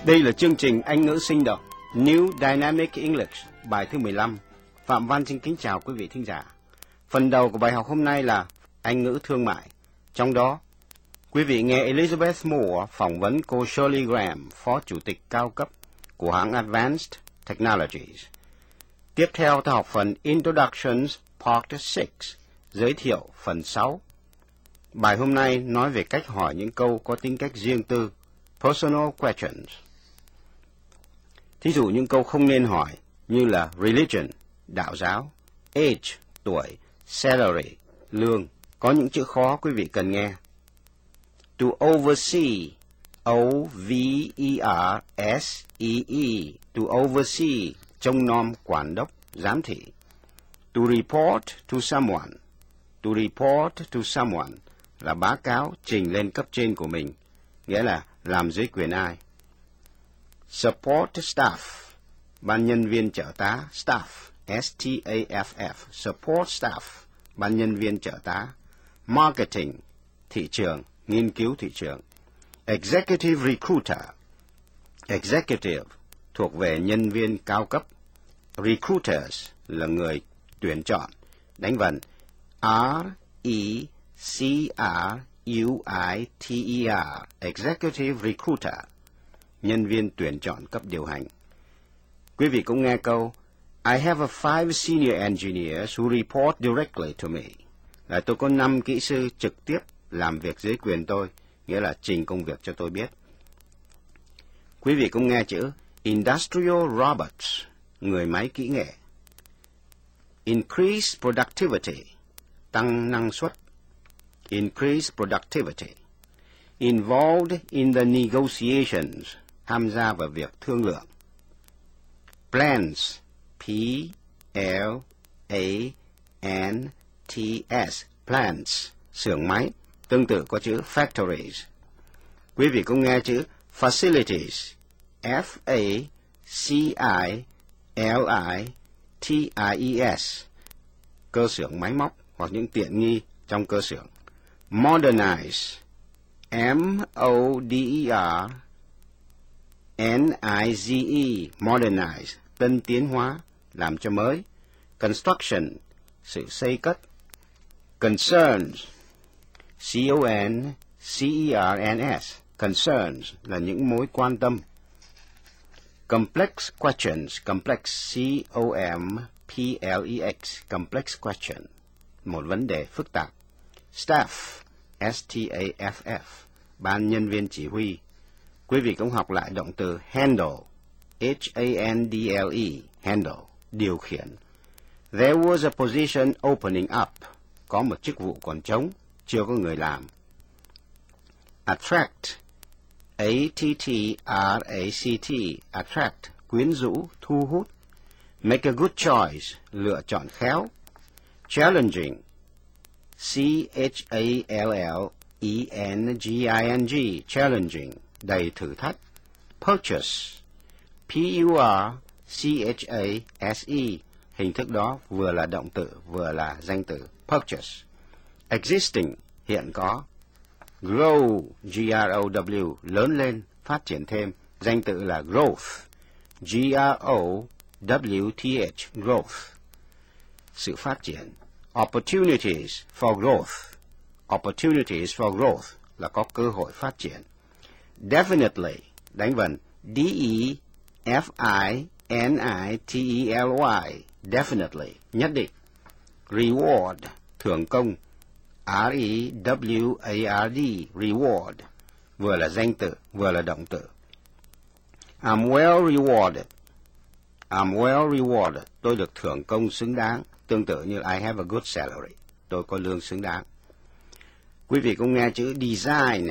Đây là chương trình Anh ngữ sinh động New Dynamic English, bài thứ 15. Phạm Văn xin kính chào quý vị thính giả. Phần đầu của bài học hôm nay là Anh ngữ thương mại. Trong đó, quý vị nghe Elizabeth Moore phỏng vấn cô Shirley Graham, phó chủ tịch cao cấp của hãng Advanced Technologies. Tiếp theo ta học phần Introductions Part 6, giới thiệu phần 6. Bài hôm nay nói về cách hỏi những câu có tính cách riêng tư, personal questions. Thí dụ những câu không nên hỏi như là religion, đạo giáo, age, tuổi, salary, lương. Có những chữ khó quý vị cần nghe. To oversee, O-V-E-R-S-E-E, to oversee, trông nom, quản đốc, giám thị. To report to someone, to report to someone là báo cáo trình lên cấp trên của mình, nghĩa là làm dưới quyền ai. Support staff, ban nhân viên trợ tá, staff, S-T-A-F-F, support staff, ban nhân viên trợ tá. Marketing, thị trường, nghiên cứu thị trường. Executive recruiter, executive thuộc về nhân viên cao cấp. Recruiters là người tuyển chọn. Đánh vần R-E-C-R-U-I-T-E-R, executive recruiter, nhân viên tuyển chọn cấp điều hành. Quý vị cũng nghe câu I have 5 senior engineers who report directly to me. Là tôi có 5 kỹ sư trực tiếp làm việc dưới quyền tôi, nghĩa là trình công việc cho tôi biết. Quý vị cũng nghe chữ Industrial Robots, người máy kỹ nghệ. Increase productivity, tăng năng suất. Increase productivity. Involved in the negotiations, tham gia vào việc thương lượng. Plants, P-L-A-N-T-S, plants, xưởng máy, tương tự có chữ factories. Quý vị cũng nghe chữ facilities, F-A-C-I-L-I-T-I-E-S, cơ xưởng máy móc hoặc những tiện nghi trong cơ xưởng. Modernize, M-O-D-E-R-N-I-Z-E, modernize, tân tiến hóa, làm cho mới. Construction, sự xây cất. Concerns, C-O-N-C-E-R-N-S, concerns là những mối quan tâm. Complex questions, complex, C-O-M-P-L-E-X, complex question, một vấn đề phức tạp. Staff, S-T-A-F-F, ban nhân viên chỉ huy. Quý vị cũng học lại động từ handle, H-A-N-D-L-E, handle, điều khiển. There was a position opening up, có một chức vụ còn trống, chưa có người làm. Attract, A-T-T-R-A-C-T, attract, quyến rũ, thu hút. Make a good choice, lựa chọn khéo. Challenging, C-H-A-L-L-E-N-G-I-N-G, challenging, đầy thử thách. Purchase, P-U-R-C-H-A-S-E, hình thức đó vừa là động từ, vừa là danh từ. Purchase. Existing, hiện có. Grow, G-R-O-W, lớn lên, phát triển thêm, danh từ là growth, G-R-O-W-T-H, growth, sự phát triển. Opportunities for growth, opportunities for growth là có cơ hội phát triển. Definitely, đánh vần D-E-F-I-N-I-T-E-L-Y, definitely, nhất định. Reward, thưởng công, R-E-W-A-R-D, reward, vừa là danh từ, vừa là động từ. I'm well rewarded, I'm well rewarded, tôi được thưởng công xứng đáng, tương tự như I have a good salary, tôi có lương xứng đáng. Quý vị cũng nghe chữ design,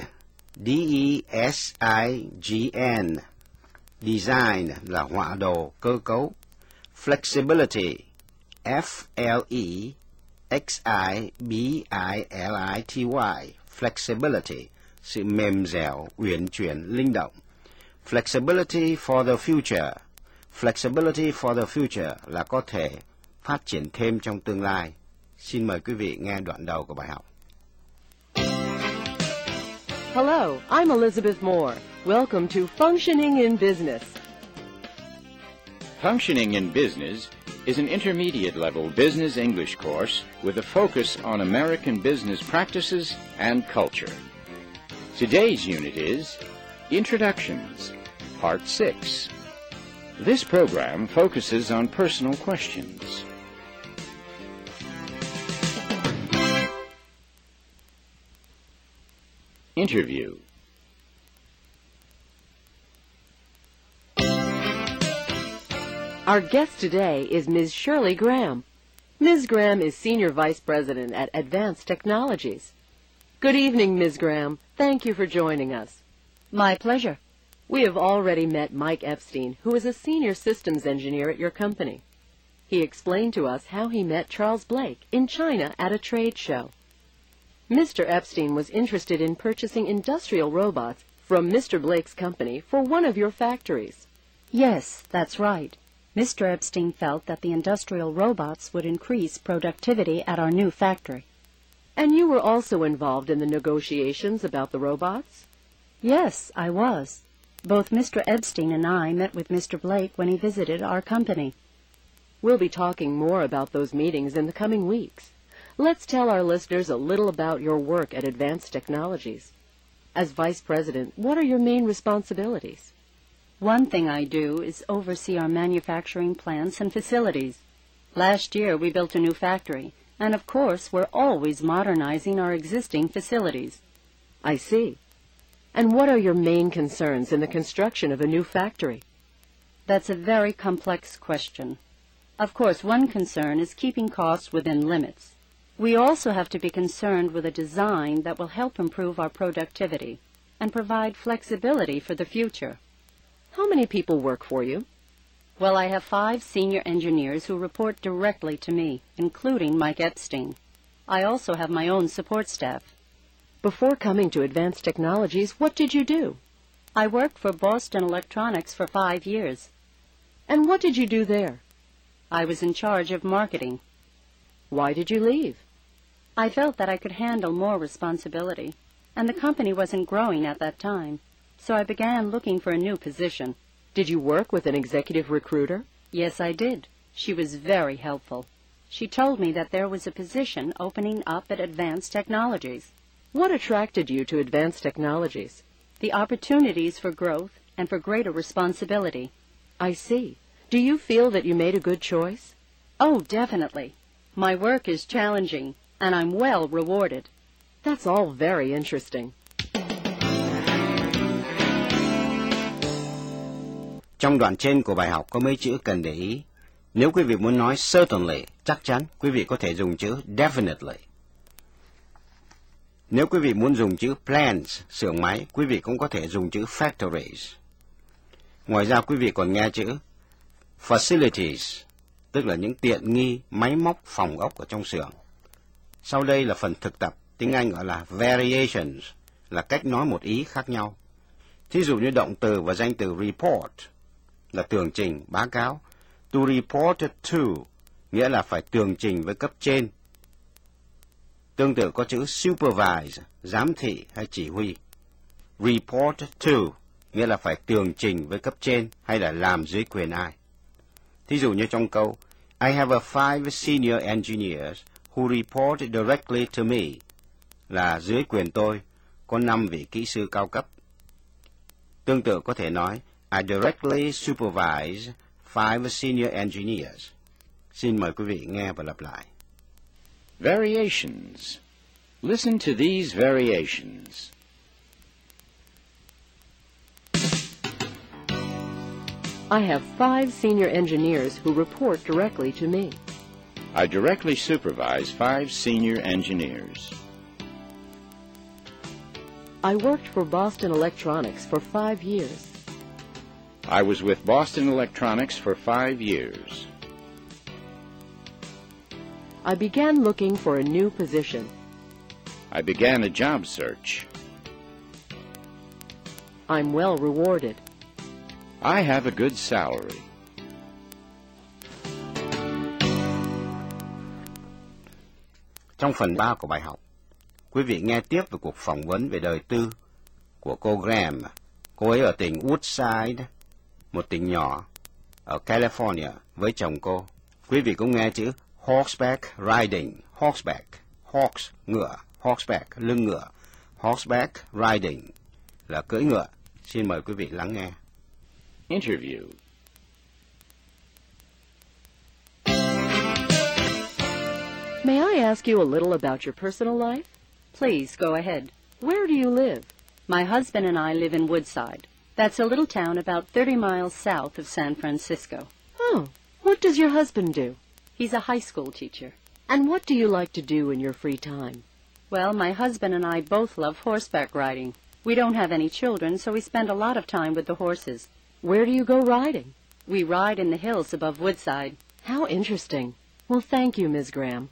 D-E-S-I-G-N, design là họa đồ, cơ cấu. Flexibility, F-L-E-X-I-B-I-L-I-T-Y, flexibility, sự mềm dẻo, uyển chuyển, linh động. Flexibility for the future, flexibility for the future là có thể phát triển thêm trong tương lai. Xin mời quý vị nghe đoạn đầu của bài học. Hello, I'm Elizabeth Moore. Welcome to Functioning in Business. Functioning in Business is an intermediate-level business English course with a focus on American business practices and culture. Today's unit is Introductions, Part 6. This program focuses on personal questions. Interview. Our guest today is Ms. Shirley Graham. Ms. Graham is Senior Vice President at Advanced Technologies. Good evening, Ms. Graham. Thank you for joining us. My pleasure. We have already met Mike Epstein, who is a Senior Systems Engineer at your company. He explained to us how he met Charles Blake in China at a trade show. Mr. Epstein was interested in purchasing industrial robots from Mr. Blake's company for one of your factories. Yes, that's right. Mr. Epstein felt that the industrial robots would increase productivity at our new factory. And you were also involved in the negotiations about the robots? Yes, I was. Both Mr. Epstein and I met with Mr. Blake when he visited our company. We'll be talking more about those meetings in the coming weeks. Let's tell our listeners a little about your work at Advanced Technologies. As Vice President, what are your main responsibilities? One thing I do is oversee our manufacturing plants and facilities. Last year we built a new factory, and of course we're always modernizing our existing facilities. I see. And what are your main concerns in the construction of a new factory? That's a very complex question. Of course, one concern is keeping costs within limits. We also have to be concerned with a design that will help improve our productivity and provide flexibility for the future. How many people work for you? Well, I have 5 senior engineers who report directly to me, including Mike Epstein. I also have my own support staff. Before coming to Advanced Technologies, what did you do? I worked for Boston Electronics for 5 years. And what did you do there? I was in charge of marketing. Why did you leave? I felt that I could handle more responsibility, and the company wasn't growing at that time. So I began looking for a new position. Did you work with an executive recruiter? Yes, I did. She was very helpful. She told me that there was a position opening up at Advanced Technologies. What attracted you to Advanced Technologies? The opportunities for growth and for greater responsibility. I see. Do you feel that you made a good choice? Oh, definitely. My work is challenging, and I'm well rewarded. That's all very interesting. Trong đoạn trên của bài học có mấy chữ cần để ý. Nếu quý vị muốn nói certainly, chắc chắn, quý vị có thể dùng chữ definitely. Nếu quý vị muốn dùng chữ plants, xưởng máy, quý vị cũng có thể dùng chữ factories. Ngoài ra quý vị còn nghe chữ facilities, tức là những tiện nghi, máy móc, phòng ốc ở trong xưởng. Sau đây là phần thực tập, tiếng Anh gọi là variations, là cách nói một ý khác nhau. Thí dụ như động từ và danh từ report là tường trình, báo cáo. To report to nghĩa là phải tường trình với cấp trên. Tương tự có chữ supervise, giám thị hay chỉ huy. Report to nghĩa là phải tường trình với cấp trên hay là làm dưới quyền ai. Thí dụ như trong câu I have 5 senior engineers who report directly to me là dưới quyền tôi có 5 vị kỹ sư cao cấp. Tương tự có thể nói I directly supervise 5 senior engineers. Xin mời quý vị nghe và lặp lại. Variations. Listen to these variations. I have 5 senior engineers who report directly to me. I directly supervise 5 senior engineers. I worked for Boston Electronics for 5 years. I was with Boston Electronics for 5 years. I began looking for a new position. I began a job search. I'm well rewarded. I have a good salary. Trong phần 3 của bài học, quý vị nghe tiếp về cuộc phỏng vấn về đời tư của cô Graham Cô ấy ở tỉnh Woodside, một tỉnh nhỏ ở California với chồng cô. Quý vị cũng nghe chữ horseback riding, horseback, horse, ngựa, horseback, lưng ngựa, horseback riding là cưỡi ngựa. Xin mời quý vị lắng nghe. Interview. May I ask you a little about your personal life? Please, go ahead. Where do you live? My husband and I live in Woodside. That's a little town about 30 miles south of San Francisco. Oh, what does your husband do? He's a high school teacher. And what do you like to do in your free time? Well, my husband and I both love horseback riding. We don't have any children, so we spend a lot of time with the horses. Where do you go riding? We ride in the hills above Woodside. How interesting. Well, thank you, Ms. Graham.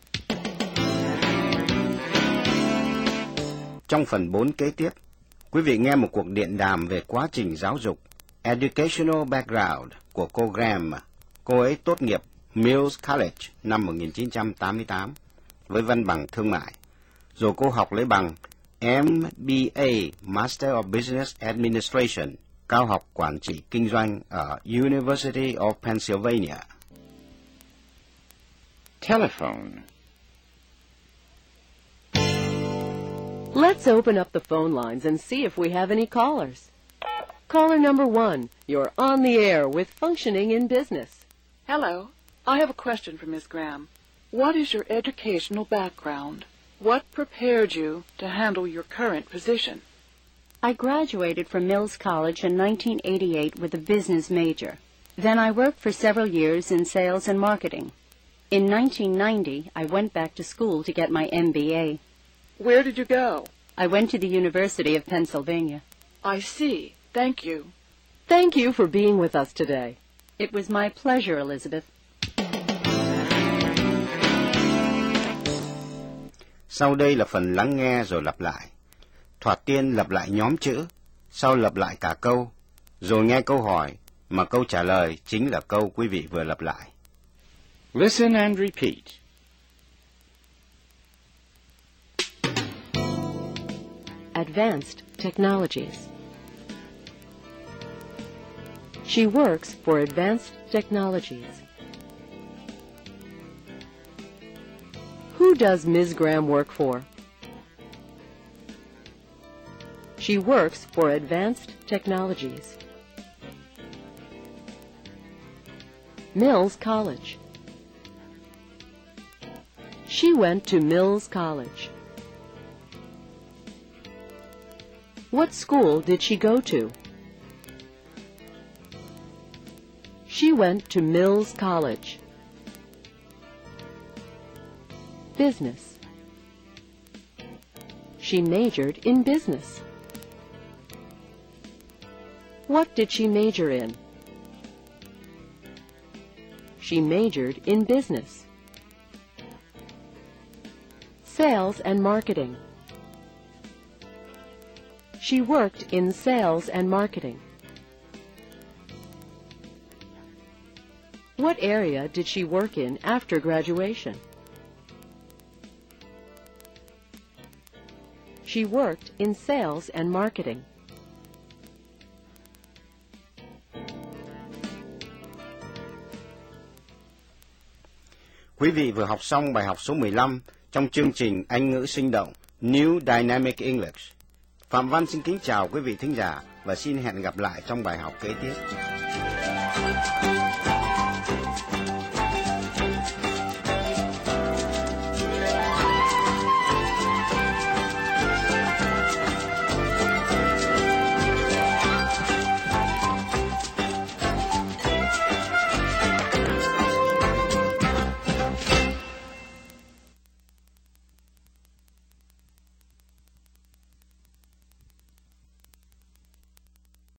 Trong phần 4 kế tiếp, quý vị nghe một cuộc điện đàm về quá trình giáo dục, educational background của cô Graham. Cô ấy tốt nghiệp Mills College năm 1988 với văn bằng thương mại. Rồi cô học lấy bằng MBA, Master of Business Administration, cao học quản trị kinh doanh ở University of Pennsylvania. Telephone. Let's open up the phone lines and see if we have any callers. Caller number 1, you're on the air with Functioning in Business. Hello. I have a question for Ms. Graham. What is your educational background? What prepared you to handle your current position? I graduated from Mills College in 1988 with a business major. Then I worked for several years in sales and marketing. In 1990, I went back to school to get my MBA. Where did you go? I went to the University of Pennsylvania. I see. Thank you. Thank you for being with us today. It was my pleasure, Elizabeth. Sau đây là phần lắng nghe rồi lặp lại. Thoạt tiên lặp lại nhóm chữ, sau lặp lại cả câu, rồi nghe câu hỏi, mà câu trả lời chính là câu quý vị vừa lặp lại. Listen and repeat. Advanced Technologies. She works for Advanced Technologies. Who does Ms. Graham work for? She works for Advanced Technologies. Mills College. She went to Mills College. What school did she go to? She went to Mills College. Business. She majored in business. What did she major in? She majored in business. Sales and marketing. She worked in sales and marketing. What area did she work in after graduation? She worked in sales and marketing. Quý vị vừa học xong bài học số 15 trong chương trình Anh ngữ sinh động New Dynamic English. Phạm Văn xin kính chào quý vị thính giả và xin hẹn gặp lại trong bài học kế tiếp.